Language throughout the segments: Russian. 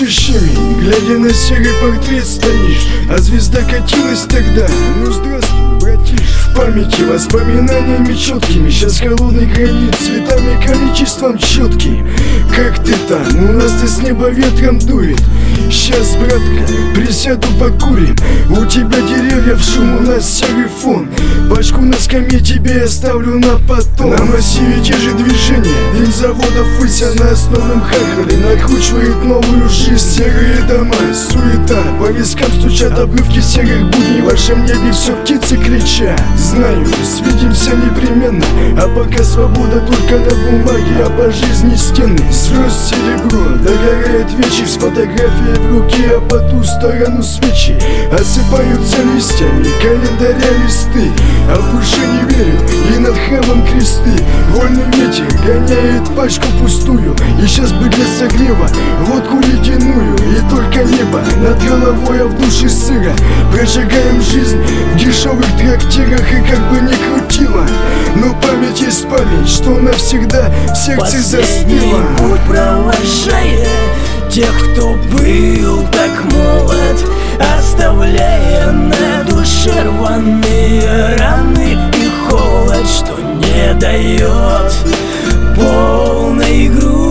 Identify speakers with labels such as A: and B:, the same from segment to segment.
A: щемень, глядя на серый портрет стоишь, а звезда катилась тогда. Ну здравствуй, братиш. В памяти воспоминаниями четкими, сейчас холодный гранит, цветами количеством четким. Как ты там? У нас-то с неба ветром дует. Сейчас, братка, присяду покурим. У тебя деревья в шум, у нас серый фон. Пачку на скамье тебе оставлю на потом. На массиве те же движения, день заводов выся на основном хахале накручивает новую жизнь. Серые дома, суета, по вискам стучат обрывки серых будней. В вашем небе все птицы кричат. Знаю, свидимся непременно, а пока свобода только на бумаге, а по жизни стены. Звезд серебро, догорает вечер с фотографией в руке, а по ту сторону свечи осыпаются листьями календаря листы. А в душе не верю, и над храмом кресты. Вольный ветер гоняет пачку пустую, и сейчас бы для согрева водку ледяную. И только небо над головой, а в душе сыро. Прожигаем жизнь в дешевых трактирах, и как бы ни крутило, но память есть память, что навсегда в сердце застыла.
B: Последний путь провожая тех, кто был так молод, оставляя на душе рваные раны и холод, что не дает полной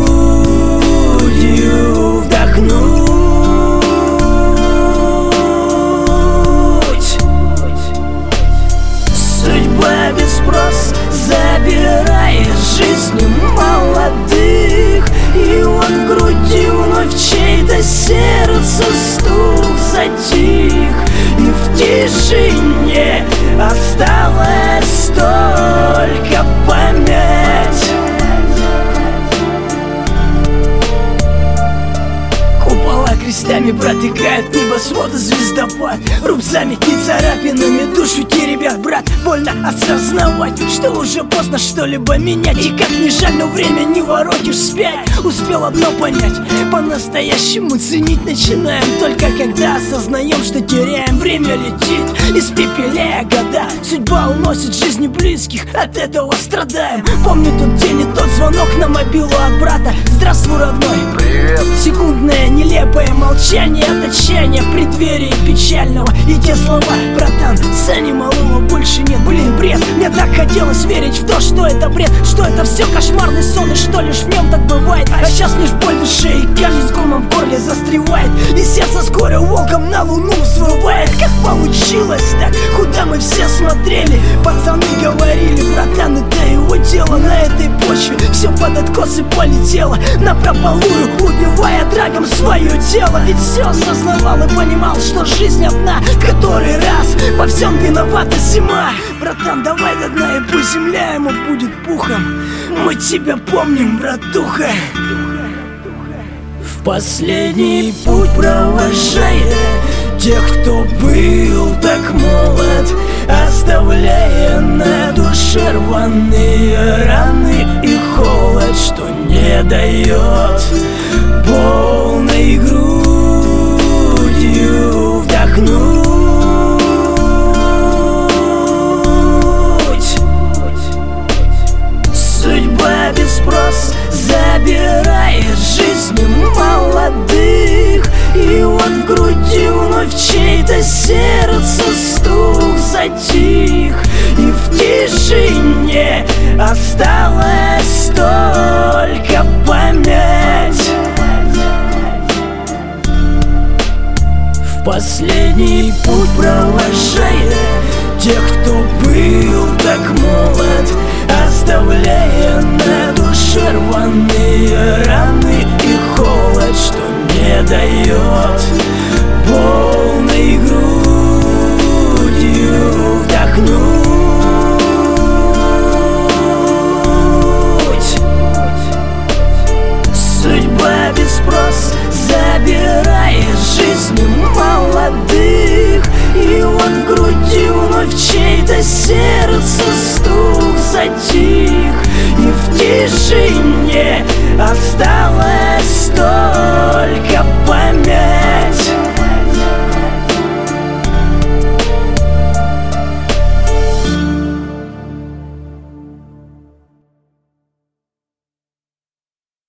B: грудью вдохнуть. Судьба без спроса забирает жизни молодых, и вот в груди вновь чей-то сердце стук затих, и в тишине осталась только память. Купола крестами протыкают небосвода звездопад, рубцами и царапинами душу теребят, брат. Больно осознавать, что уже поздно что-либо менять, и как ни жаль, но время не воротишь вспять. Успел одно понять, по-настоящему ценить начинаем только когда осознаем, что теряем. Время летит, испепеляя года, судьба уносит жизни близких, от этого страдаем. Помню тот день и тот звонок на мобилу от брата. Здравствуй, родной.
A: Привет.
B: Секундное нелепое молчание от отчаяния в преддверии печального, и те слова: братан, Сани малого больше нет. Блин, бред, мне так хотелось верить в то, что это бред, что это все кошмарный сон, и что лишь в нем так бывает. А сейчас лишь боль в душе, и каждый с комом в горле застревает, и сердце скоро волком на луну взрывает. Как получилось так? Куда мы все смотрели? Пацаны говорили: братан, это его дело. На этой почве все под откос и полетело напропалую, убивая драгом свое тело. Ведь все осознавал и понимал, что жизнь одна, в который раз во всем виновата зима. Братан, давай до дна, и пусть земля ему будет пухом. Мы тебя помним, братуха. В последний путь провожая тех, кто был так молод, оставляя на душе рваные раны и холод, что не дает полной грудью вдохнуть. Судьба без спроса забирает жизни молодых, и вот в груди вновь чей-то сердце стук затих, и в тишине осталась только память. В последний путь провожая тех, кто был так молод, оставляя на душе рваные раны и холод, что не дает полной грудью вдохнуть. Судьба без спроса забирает жизни молодых, и вот в груди вновь чей-то сердце стук затих, и в тишине осталось